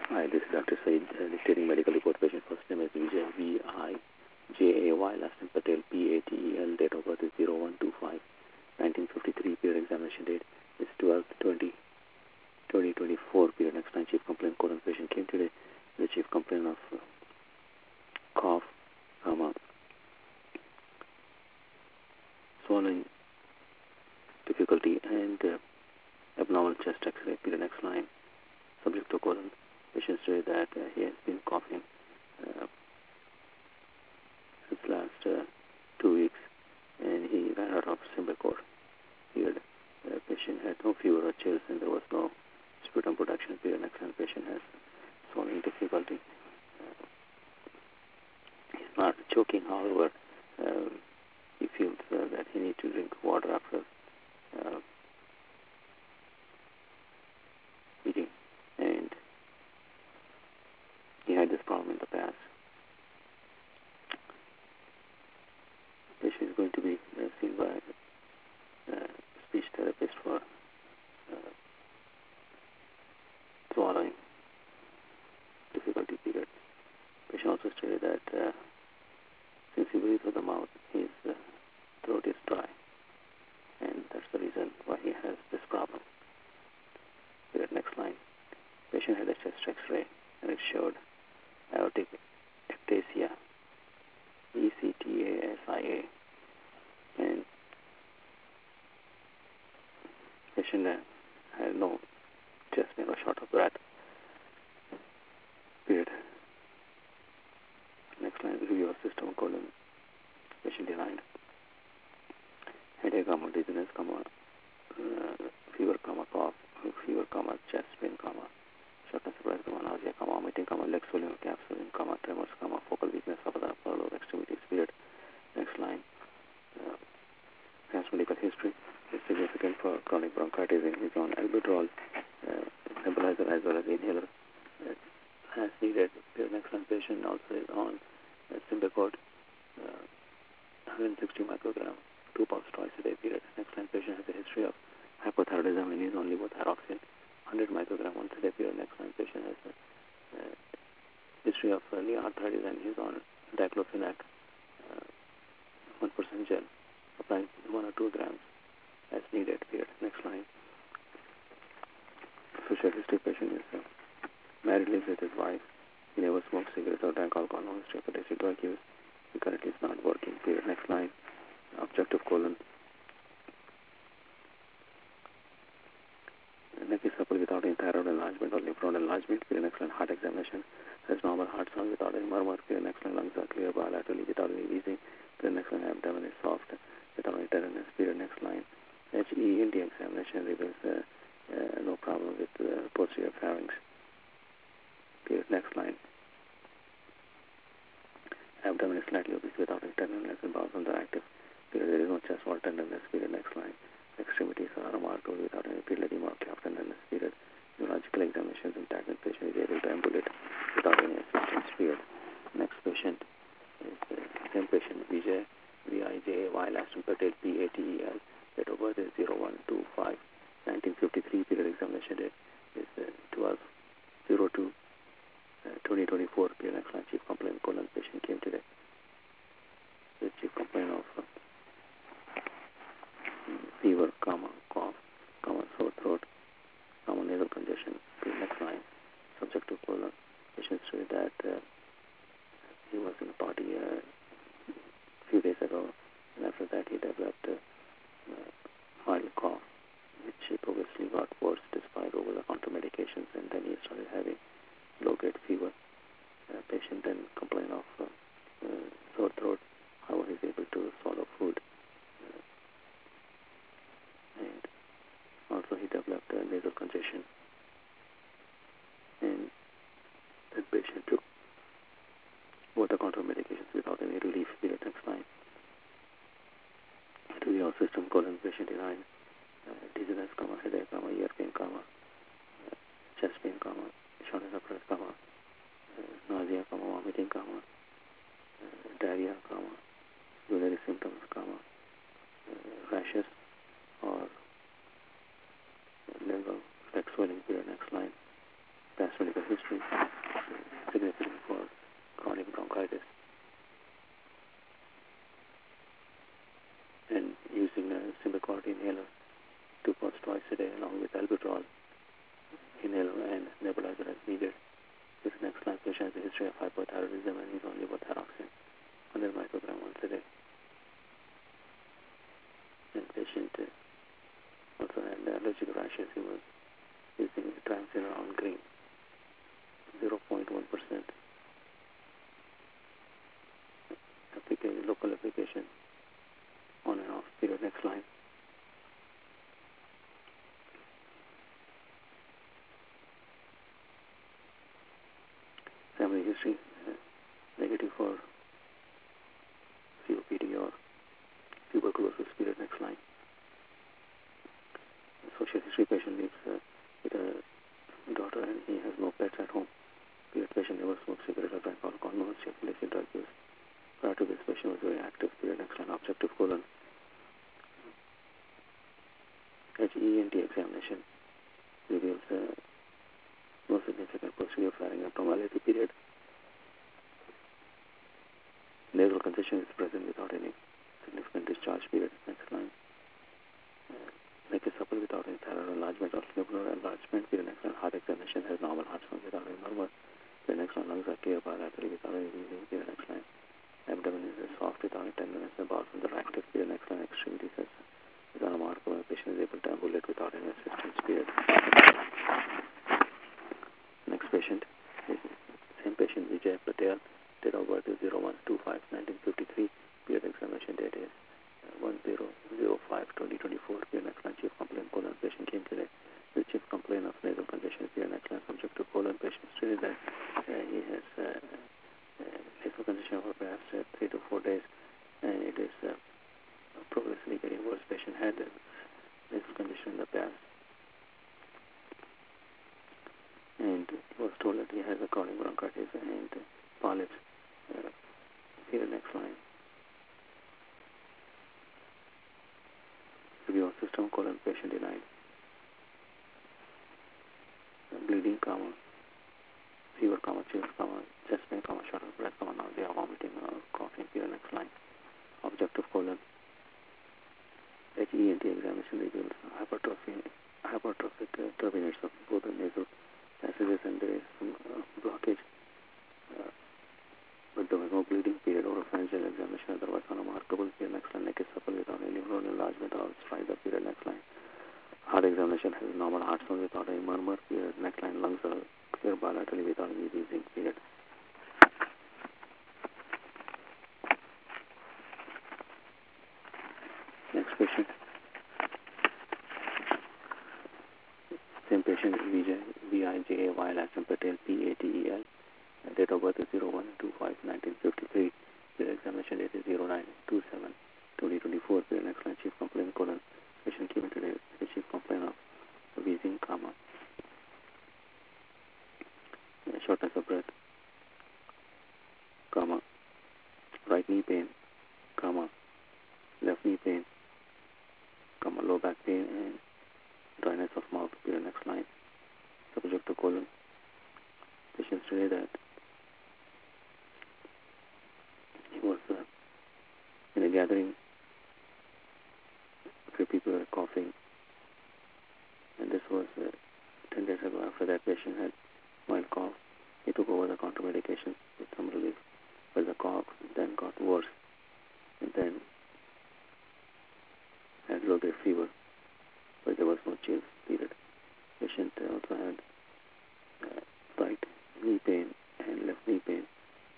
Hi, this is Dr. Said, dictating medical report. Patient first name is Vijay, Vijay, last name Patel, Patel, date of birth is 0125, 1953, period examination date is 12/20/2024, period. Next time, chief complaint, colon patient came today. The chief complaint of cough, swallowing difficulty, and abnormal chest X-ray, period. Next line, subject to colon. Patient said that he has been coughing since last 2 weeks, and he ran out of Symbicort. Period. The patient had no fever or chills, and there was no sputum production. Period. Next time, patient has swallowing difficulty. He's not choking, however. He feels that he needs to drink water after eating, and he had this problem in the past. The patient is going to be seen by speech therapist for swallowing difficulty. Period. Patient also stated that since he breathes through the mouth, his throat is dry, and that's the reason why he has this problem. Period. Next line. Patient had a chest X-ray, and it showed aortic ectasia, ECTASIA, and patient had no chest pain or short of breath. Period. Next line, review of system colon. Patient denied. Headache, dizziness, fever, cough, fever, chest pain, shortness of breath, nausea, vomiting, leg swelling, calf swelling, tremors, focal weakness of the upper lower extremities. Period. Next line, has medical history. Is significant for chronic bronchitis, and he's on albuterol, nebulizer as well as inhaler as needed. The next line, patient also is on Symbicort, 160 microgram, 2 puffs twice a day. Period. Next line, patient has a history of hypothyroidism and is on levothyroxine, 100 microgram once a day. Period. Next line, patient has a history of knee arthritis and is on diclofenac, 1% gel, applying 1 or 2 grams as needed. Period. Next line, social history. Patient is married, lives with his wife. He never smoked cigarettes or drank alcohol, no history of illicit drug use. He currently is not working. Period. Next line, objective colon. Neck is supple without any thyroid enlargement or lymph node enlargement. Period. Next line, heart examination. Has normal heart sound without any murmur. Period. Next line, lungs are clear bilaterally without any wheezing. Period. Next line, abdomen is soft without any tenderness. Period. Next line, HENT examination reveals no problem with posterior pharynx. Period. Next line, abdomen is slightly obese without any tenderness and bowels are active. Period. There is no chest wall tenderness. Period. Next line, extremities are remarkable without any pedal or calf tenderness. Period. Neurological examinations intact, and patient is able to ambulate without any assistance. Period. Next patient is same patient, Vijay, Vijay, last name Patel, Patel, date of birth is 0125, 1953, period. Examination date is 12/02/2024. Period. Next line, chief complaint, colon. Patient came today. The chief complaint of fever, cough, sore throat, nasal congestion. Period. Next line, subject to colon. Patient said that he was in a party a few days ago, and after that he developed mild cough, which progressively got worse despite over-the-counter medications, and then he started having low-grade fever. Patient then complained of sore throat. However, he's able to swallow food, and also he developed nasal congestion, and that patient took over-the-counter medications without any relief. Period. Next line, to your system colon. Patient denied dizziness, headache, ear pain, chest pain, shortness of breath, nausea, vomiting, diarrhea, urinary symptoms, rashes or leg swelling. Period. Next line, past medical history. history of hypothyroidism and he's on levothyroxine, 100 microgram once a day. And patient also had allergic rashes. He was using triamcinolone green, 0.1%. Local application, on and off period. Next line. Family history, negative for COPD or tuberculosis period. Next line. Social history, patient lives with a daughter and he has no pets at home. Period. Patient never smoked cigarette or drank alcohol, no history of illicit drug use. Prior to this, patient was very active. Period. Next line. Objective colon. HENT examination reveals no significant posterior flaring abnormality. Period. Nasal congestion is present without any significant discharge. Period. Next line. Neck is supple without any thyroid enlargement or tubular enlargement. Period. Next line. Heart examination has normal heart sound without any murmur. Period. Next line. Lungs are clear bilaterally without any wheezing. Period. Next line. Abdomen is soft without any tenderness. The bowel are active. Period. Next line. Extremities is unremarkable. The patient is able to ambulate without any assistance. Period. Next patient is same patient, Vijay Patel. Date of birth is 01/25/1953. Period. Examination date is 10/05/2024. Period. Next line. Chief complaint colon. Patient came today with chief complaint of nasal congestion. Period. Next line. Subject to colon. Patient stated that he has nasal congestion for past 3 to 4 days, and it is progressively getting worse. Patient had nasal congestion in the past, and he was told that he has a chronic bronchitis and polyps. Period. Next line. Review of system colon. Patient denied bleeding, fever, chills, chest pain, short of breath, nausea, vomiting, coughing. Period. Next line. Objective colon. HENT examination reveals hypertrophic turbinates of both the nasal passages, and there is some blockage, but there was no bleeding. Period. Oropharyngeal examination otherwise unremarkable. Period. Next line. Neck is supple without any neural enlargement or strider. Period. Next line. Heart examination has normal heart sound without any murmur. Period. Next line. Lungs are clear bilaterally without any wheezing. Period. Next patient. Same patient is Vijay, Vijay Lakshman Patel, Patel. Date of birth is 01/25/1953. Period. Examination date is 09/27/2024. Period. Next line. Chief complaint colon. Patient came today with a chief complaint of wheezing, shortness of breath, right knee pain, left knee pain, low back pain, and dryness of mouth. Period. Next line. Subject to colon. Patient stated that he was in a gathering. 3 people were coughing, and this was 10 days ago. After that, patient had mild cough. He took over the counter medication with some relief, but the cough then got worse, and then had low-grade fever, but there was no chills. Period. Patient also had right knee pain and left knee pain,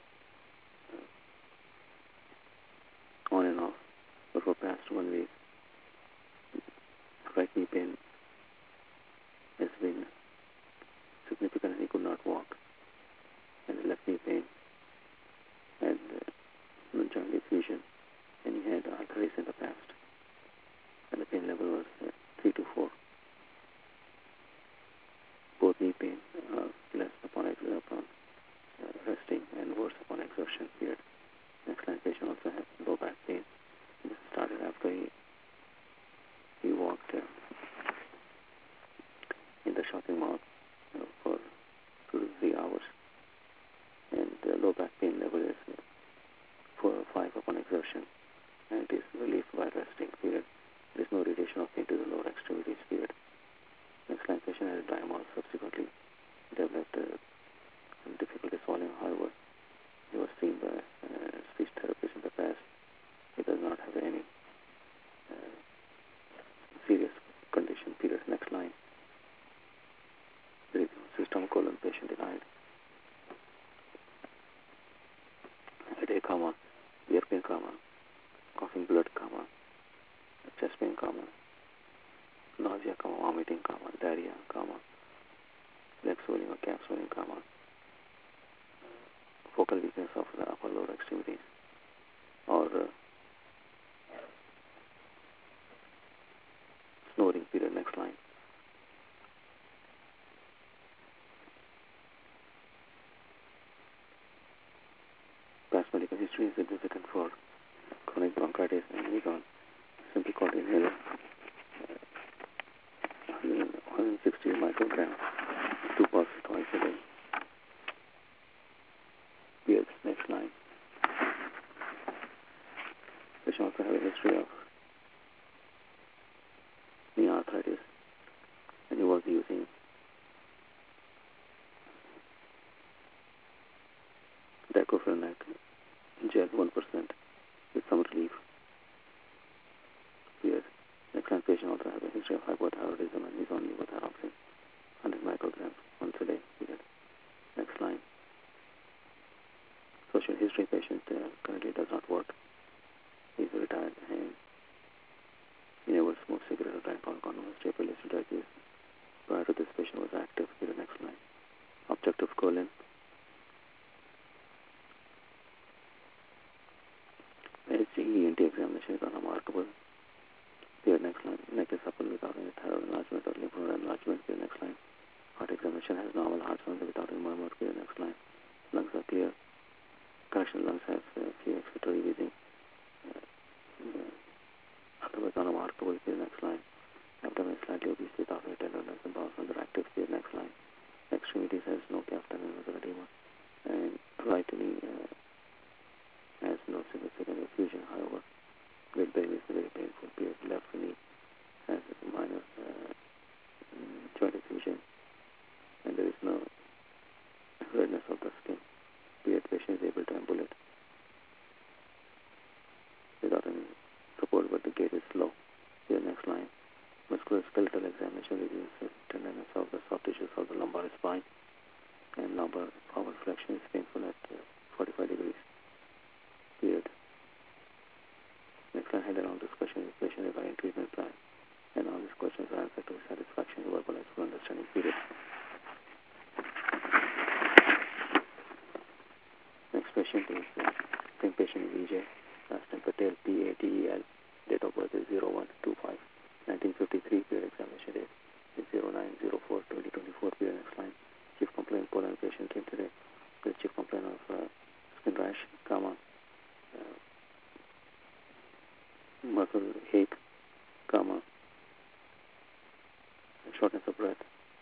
on and off, but for past 1 week. Right knee pain has been significant and he could not walk, and left knee pain had joint effusion, and he had arteries in the past, and the pain level was 3 to 4. Both knee pain are less upon resting and worse upon exertion. Period. Next line. Patient also had low back pain. This started after he walked in the shopping mall for 2 to 3 hours, and the low back pain level is 4 or 5 upon exertion, and it is relieved by resting. Period. There is no radiation of pain to the lower extremities. Period. Next line. Patient had dry mouth, subsequently developed difficulty swallowing. However, system colon patient denied. Headache, ear pain, coughing blood, chest pain, nausea, vomiting, diarrhea, leg swelling or calf swelling, focal weakness of the upper lower extremities, or snoring period. Next line. Past medical history is significant for chronic bronchitis and is on Symbicort inhaler, 160 micrograms, 2 puffs twice a day. Beers. Next line. Patient also have a history of knee arthritis, and he was using diclofenac gel 1% with some relief. Here, next line, patient also has a history of hypothyroidism and is on levothyroxine, 100 micrograms once a day. Here, next line. Social history, patient currently does not work. He is retired and he never smoked cigarette or drank alcohol, no history of illicit drug use. Prior to this, patient was active. Here, next line. Objective colon. HENT examination is unremarkable. Here, next line. Neck is supple without any thyroid enlargement or lymph node enlargement. Here, next line. Heart examination has normal heart sounds without any murmur. Here, next line. Lungs are clear. Correction, lungs have few excretory wheezing. Otherwise unremarkable. Here, next line. Abdomen is slightly obese without any tenderness and bowels underactive. Here, next line. Extremities has no calf tenderness or edema. And right knee has no significant effusion. However, great belly is very painful. Here, left knee has minor joint effusion, and there is no redness of the skin. Here, patient is able to ambulate without any support, but the gait is slow. Here, next line. Musculoskeletal examination reveals tenderness of the soft tissues of the lumbar spine, and lumbar forward flexion is painful at 45 degrees. Period. Next line, head around discussion with patient regarding treatment plan, and all these questions are answered to his satisfaction, verbal as full understanding. Period. Next patient is same patient is EJ, last name Patel, Patel, date of birth is 0125 1953. Period. Examination date is 0904 2024. Period. Next line. Chief complaint, Poland patient came today with chief complaint of skin rash, muscle ache, shortness of breath,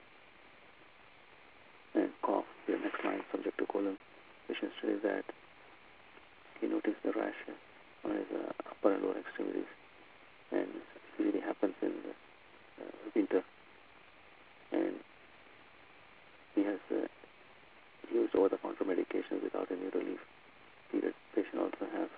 and cough. Here, next line, subject to colon. Patient says that he noticed the rash on his upper and lower extremities, and it usually happens in the winter, and he has used over-the-counter medications without any relief. Period. Patient also has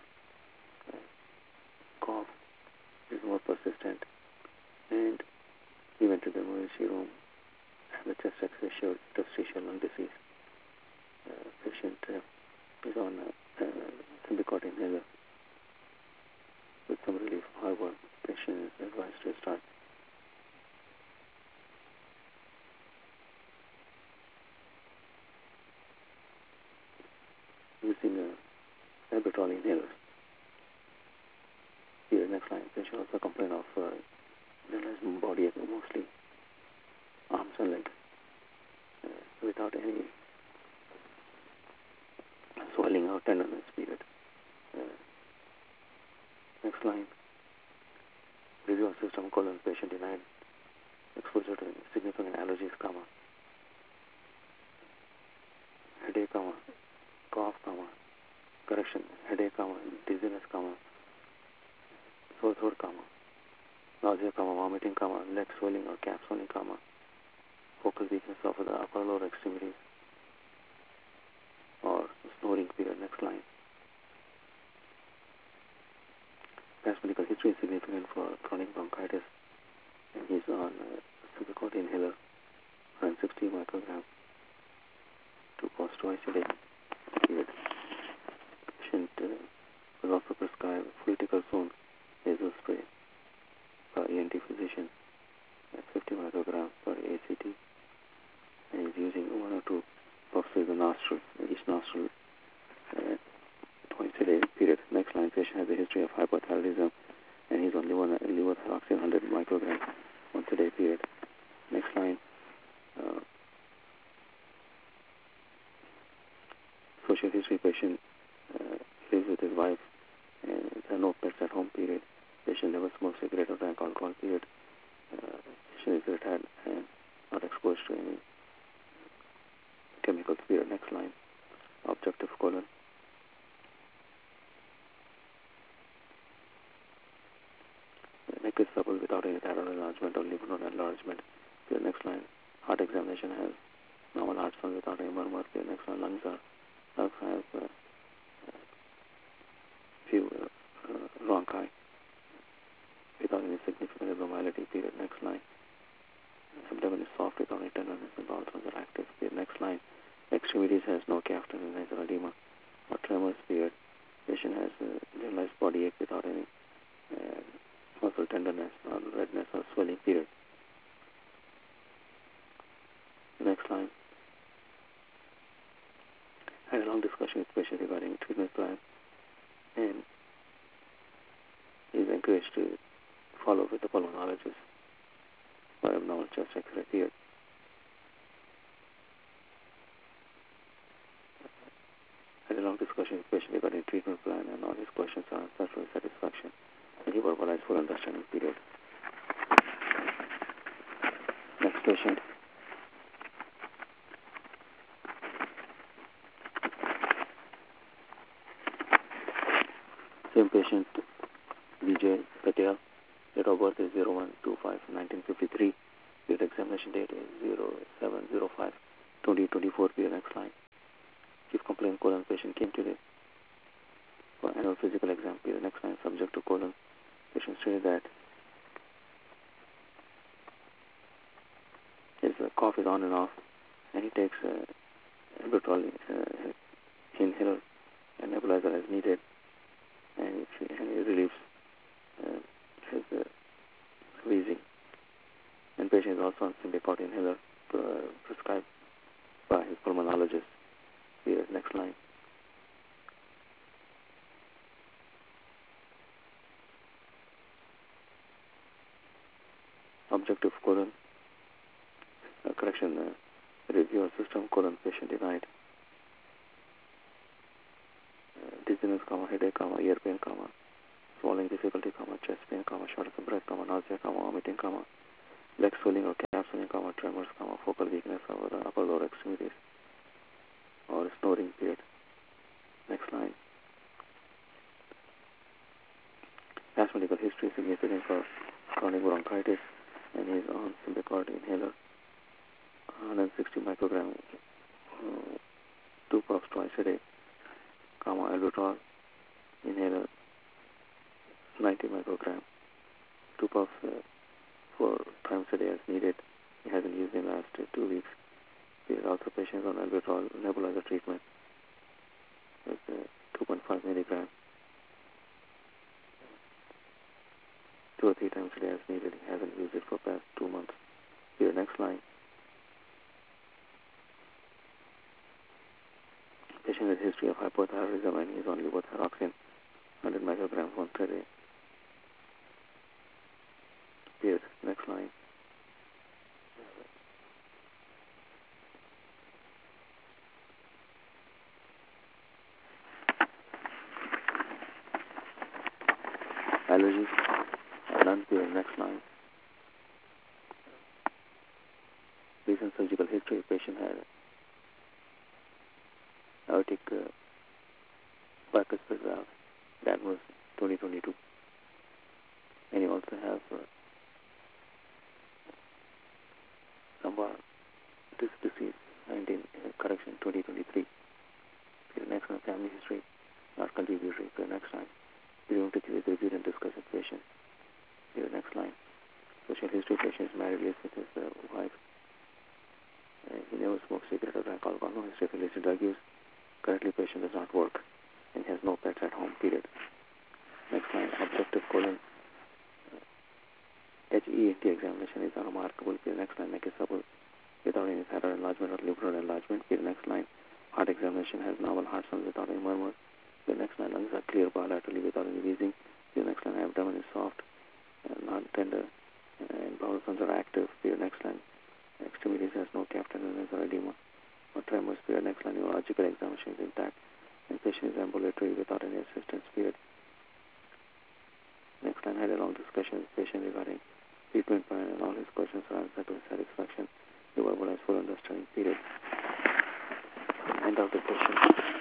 cough, is more persistent, and he went to the emergency room, and the chest X-ray showed interstitial lung disease. Patient is on Symbicort inhaler with some relief. However, patient is advised to start using Albuterol inhalers. Here, next line, patient also complain of generalized body ache, mostly arms and legs, without any swelling or tenderness. Period. Next line, review of system colon, patient denied exposure to significant allergies, headache, cough, correction, headache, dizziness, sore throat, nausea, vomiting, leg swelling or calf swelling, focal weakness of the upper lower extremities, or snoring. Period. Next line. Past medical history is significant for chronic bronchitis, and he's on Symbicort inhaler, 160 micrograms, twice a day. Period. Patient was also prescribed fluticasone nasal spray by ENT physician at 50 micrograms per ACT, and is using 1 or 2 puffs in the nostril, in each nostril, twice a day. Period. Next line, patient has a history of hypothyroidism, and he's on levothyroxine 100 micrograms once a day. Period. Next line, social history, patient lives with his wife, and there are no pets at home. Period. Patient never smoked cigarette or drank alcohol. Period. Patient is retired and not exposed to any chemicals. Period. Next line, objective colon. The neck is supple without any thyroid enlargement or lymph node enlargement. Period. Next line, heart examination has normal heart sound without any murmur. Period. Next line, lungs have few bronchi without any significant abnormality. Period. Next line, abdomen is soft without any tenderness and bowel sounds are active. Period. Next line, extremities has no calf tendon, nasal edema or tremors. Period. Patient has generalized body ache without any muscle tenderness or redness or swelling. Period. Next line, had a long discussion with patient regarding treatment plan, and is encouraged to follow with the pulmonologist for abnormal chest X-ray. Period. Had a long discussion with patient regarding treatment plan, and all his questions are answered to his satisfaction, and he verbalized full understanding. Period. Next patient. Same patient, Vijay Patel. Date of birth is 01/25/1953. Period. Examination date is 07/05/2024. Period. Next line. Chief complaint colon. Patient came today for annual physical exam. Period. Next line. Subject to colon. Patient stated that his cough is on and off, and he takes albuterol inhaler and nebulizer as needed, and he relieves his wheezing. And patient is also on Symbicort inhaler prescribed by his pulmonologist. Period. Next line. Objective colon. Correction. Review system colon. Patient denied. Dizziness, headache, ear pain, swallowing difficulty, chest pain, shortness of breath, nausea, vomiting, leg swelling or calf swelling, tremors, focal weakness over the upper lower extremities, or snoring. Period. Next line. Past medical history significant for chronic bronchitis, and he is on Symbicort inhaler, 160 microgram, 2 puffs twice a day, albuterol inhaler, 90 microgram, 2 puffs 4 times a day as needed. He hasn't used in the last 2 weeks. He is also patient on albuterol nebulizer treatment with 2.5 milligram, 2 or 3 times a day as needed. He hasn't used it for past 2 months. Here, next line. Patient with history of hypothyroidism, and he is on levothyroxine 100 micrograms once a day. Here, next line. Allergies, none. Here, next line. Recent surgical history: patient had aortic bicuspid valve. That was 2022. And you also have lumbar disc disease, 2023. Next one, family history, not contributory. Next line. Preemptive is reviewed and discussed with patient. Next line. Social history: patient is married, lives with his wife, He never smoked cigarette or drank alcohol. No history of illicit drug use. Currently, patient does not work and has no pets at home. Period. Next line. Objective colon. HEAT examination is unremarkable. Period. Next line. Noticeable without any thyroid enlargement or liver enlargement. Period. Next line. Heart examination has normal heart sounds without any murmur. Period. Next line. Lungs are clear bilaterally without any wheezing. Period. Next line. Abdomen is soft and not tender, and bowel sounds are active. Period. Next line. Extremities has no cleft tenderness or edema or tremors. Period. Next line. Neurological examination is intact and patient is ambulatory without any assistance. Period. Next line. Had a long discussion with patient regarding treatment plan and all his questions are answered to his satisfaction. The verbal has full understanding. Period. End of the question.